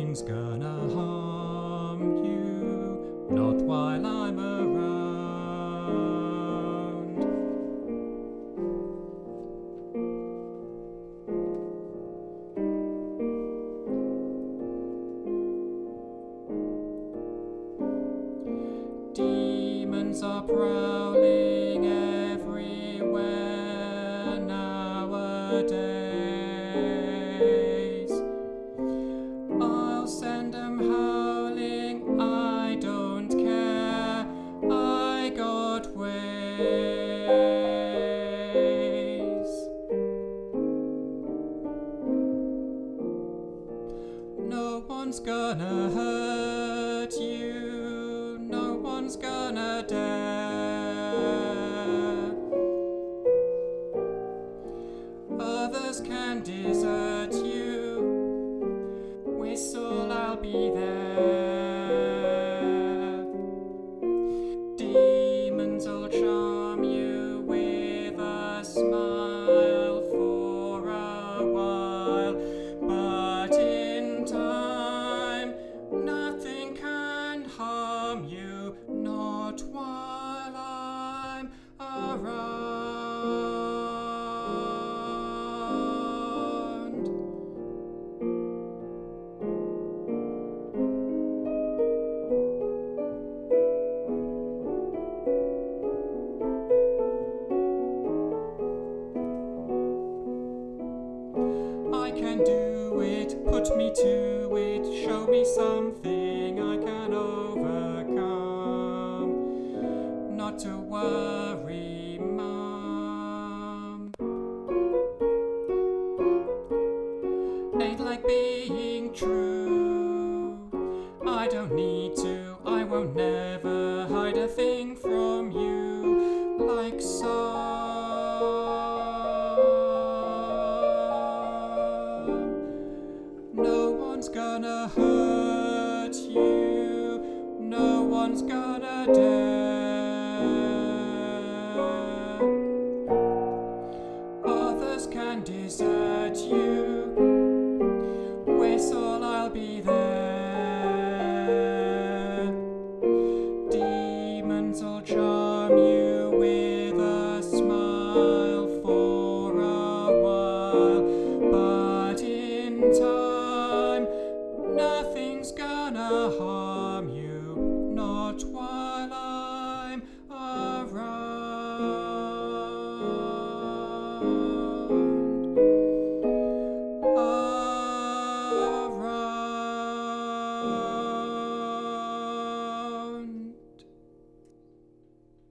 Nothing's gonna harm you, not while I'm around. Demons are prowling everywhere nowadays. I'll send 'em howling, I don't care, I got ways. No one's gonna hurt you, no one's gonna dare. Others can desert you, whistle, I'll be there. Demons will charm you with a smile for a while, but in time nothing can harm you, not while I'm around. I can do it, put me to it, show me something I can overcome. Not to worry, Mum. Ain't like being true. I don't need to, I won't never hide a thing from you, like so.